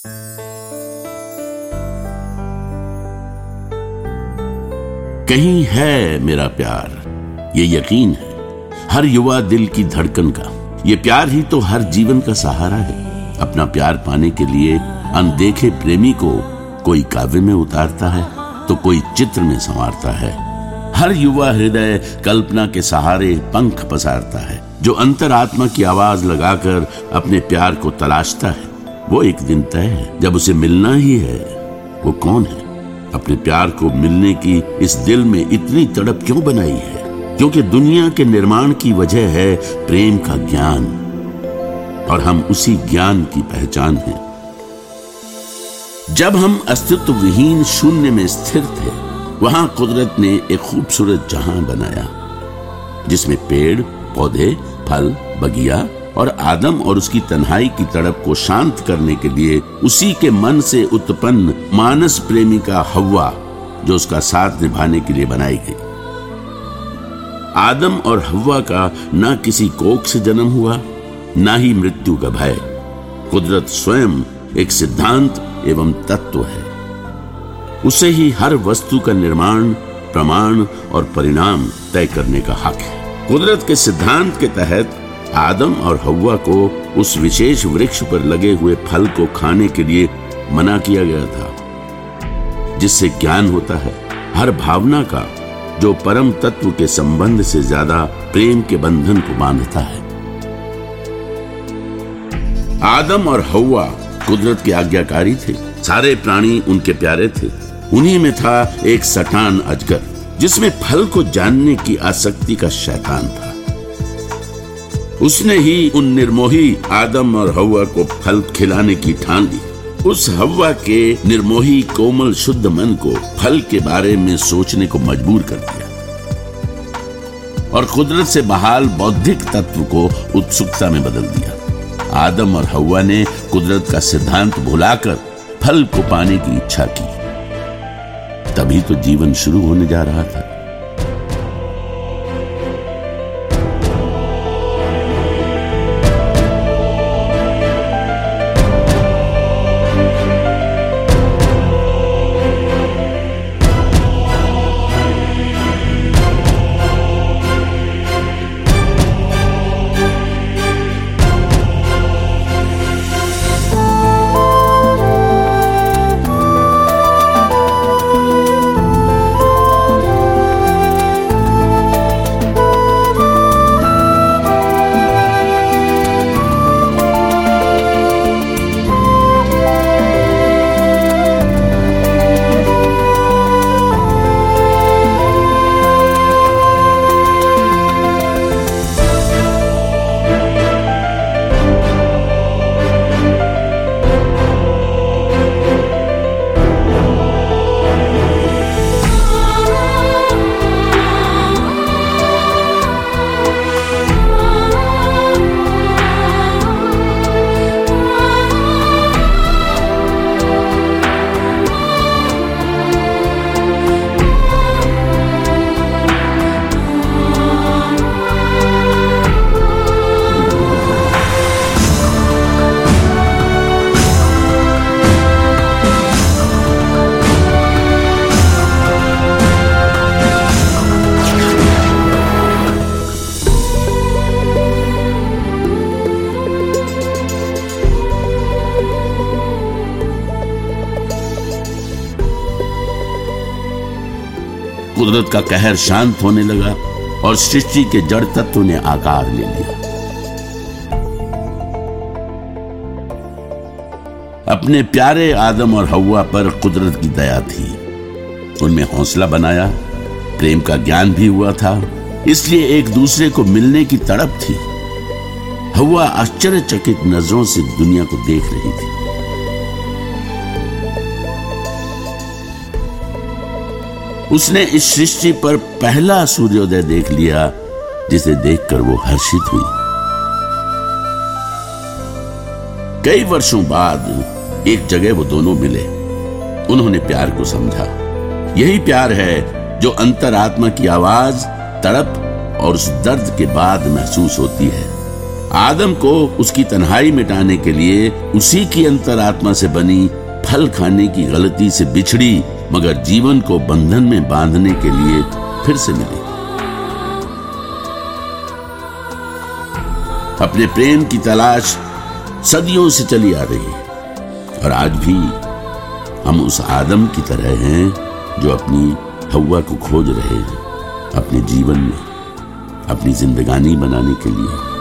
कहीं है मेरा प्यार, ये यकीन है हर युवा दिल की धड़कन का। ये प्यार ही तो हर जीवन का सहारा है। अपना प्यार पाने के लिए अनदेखे प्रेमी को कोई काव्य में उतारता है तो कोई चित्र में संवारता है। हर युवा हृदय कल्पना के सहारे पंख पसारता है, जो अंतरात्मा की आवाज लगाकर अपने प्यार को तलाशता है। वो एक दिन तय है जब उसे मिलना ही है। वो कौन है? अपने प्यार को मिलने की इस दिल में इतनी तड़प क्यों बनाई है? क्योंकि दुनिया के निर्माण की वजह है प्रेम का ज्ञान, और हम उसी ज्ञान की पहचान हैं। जब हम अस्तित्व विहीन शून्य में स्थिर थे, वहां कुदरत ने एक खूबसूरत जहां बनाया, जिसमें पेड़ पौधे, फल, बगिया और आदम और उसकी तन्हाई की तड़प को शांत करने के लिए उसी के मन से उत्पन्न मानस प्रेमिका हव्वा, जो उसका साथ निभाने के लिए बनाई गई। आदम और हव्वा का ना किसी कोख से जन्म हुआ, ना ही मृत्यु का भय। कुदरत स्वयं एक सिद्धांत एवं तत्व है। उसे ही हर वस्तु का निर्माण, प्रमाण और परिणाम तय करने का हक है। कुदरत के सिद्धांत के तहत आदम और हव्वा को उस विशेष वृक्ष पर लगे हुए फल को खाने के लिए मना किया गया था, जिससे ज्ञान होता है हर भावना का, जो परम तत्व के संबंध से ज्यादा प्रेम के बंधन को बांधता है। आदम और हव्वा कुदरत के आज्ञाकारी थे। सारे प्राणी उनके प्यारे थे। उन्हीं में था एक शैतान अजगर, जिसमें फल को जानने की आसक्ति का शैतान था। उसने ही उन निर्मोही आदम और हव्वा को फल खिलाने की ठान ली। उस हव्वा के निर्मोही कोमल शुद्ध मन को फल के बारे में सोचने को मजबूर कर दिया, और कुदरत से बहाल बौद्धिक तत्व को उत्सुकता में बदल दिया। आदम और हव्वा ने कुदरत का सिद्धांत भुलाकर फल को पाने की इच्छा की। तभी तो जीवन शुरू होने जा रहा था। कुदरत का कहर शांत होने लगा और सृष्टि के जड़ तत्व ने आकार ले लिया। अपने प्यारे आदम और हव्वा पर कुदरत की दया थी। उनमें हौसला बनाया, प्रेम का ज्ञान भी हुआ था, इसलिए एक दूसरे को मिलने की तड़प थी। हव्वा आश्चर्यचकित नजरों से दुनिया को देख रही थी। उसने इस सृष्टि पर पहला सूर्योदय देख लिया, जिसे देखकर वो हर्षित हुई। कई वर्षों बाद एक जगह वो दोनों मिले। उन्होंने प्यार को समझा। यही प्यार है जो अंतरात्मा की आवाज, तड़प और उस दर्द के बाद महसूस होती है। आदम को उसकी तन्हाई मिटाने के लिए उसी की अंतरात्मा से बनी फल खाने की गलती से बिछड़ी, मगर जीवन को बंधन में बांधने के लिए फिर से मिली। अपने प्रेम की तलाश सदियों से चली आ रही है और आज भी हम उस आदम की तरह हैं जो अपनी हव्वा को खोज रहे हैं अपने जीवन में, अपनी जिंदगानी बनाने के लिए।